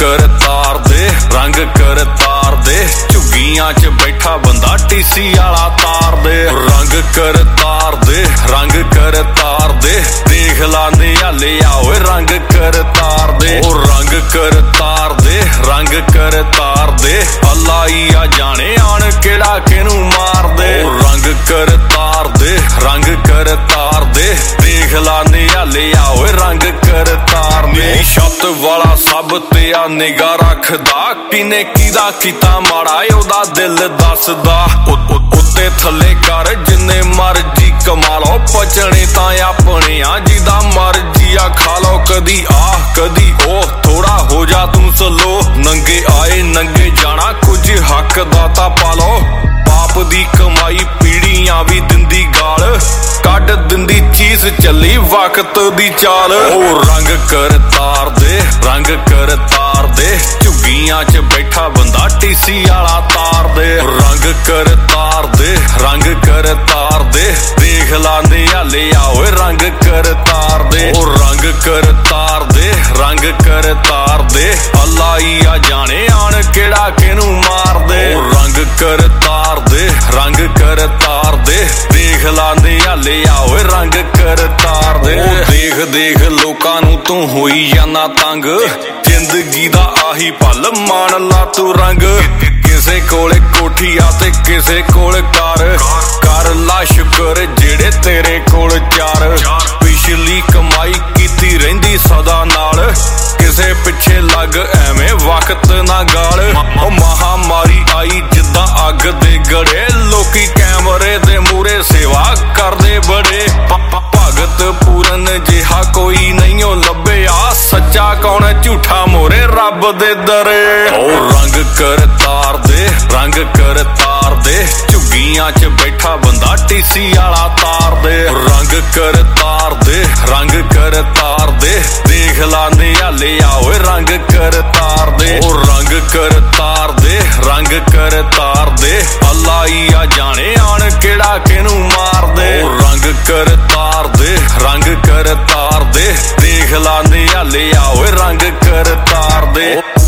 कर तार दे रंग कर तार दे झुग्गियां च बैठा बंदा टीसी आला तार दे रंग कर तार दे रंग कर तार दे देख ला नियाले आओ रंग कर तार दे ओ रंग कर तार दे रंग कर तार दे अल्लाह ही आ जाने आन केड़ा किनू मार दे ओ रंग कर तार दे रंग कर तार दे देख ला नियाले आओ रंग कर तार दे छत वाला सब ते आ निगाह रखदा किने कीदा कीता माड़ा ओदा दिल दसदा उत्ते थले कर जिन्ने मर्जी कमा लो पचने तां अपने आ जिदा मर्जी आ खा लो कदी आ कदी ओ थोड़ा हो जा तू सलो नंगे आए नंगे जाना कुछ हक दाता पालो बाप दी कमाई पीढ़ियां भी दिंदी गाल कड दिंदी चीज चली वक्त दी चाल ओ रंग कर तार दे रंग कर तार दे झुग्गियां च बैठा बंदा टीसी आला तार दे रंग कर तार दे रंग कर तार दे देख ला नियाले आओ रंग कर तार दे ओ रंग कर तार दे रंग कर तार दे अल्लाह ही आ जाने आन केड़ा किनू मार दे ओ रंग कर तार दे रंग कर तार दे देख ला नियाले आओ रंग कर तार दे ओ देख देख लोकां नू तू होई जाना तंग जिंदगी दा आही पल मान ला तू रंग किसे कोले कोठी आ ते किसे कोल कर ला शुकर जेड़े तेरे कोल चार पिछली कमाई कीती रहिंदी सदा नाल किसे पिछे लग एवें वक्त ना गाल ओ महामारी आई जिद्दां अग दे गड़े लोकी कैमरे दे मूरे सेवा करदे बड़े भगत पूरन जिहा कोई नहीं लभे आ सच्चा कौन झूठा मोरे रब दे दरे ओ रंग कर तार दे रंग कर तार दे झुग्गियां च बैठा बंदा टीसी आला तार दे रंग कर तार दे रंग कर तार दे देख ला नियाले आओ रंग कर तार दे ओ रंग कर तार दे रंग कर तार दे अल्लाह ही आ जाने आन केड़ा किनू मार दे ओ रंग कर तार दे रंग कर तार दे देख ला नियाले आओ रंग कर तार दे।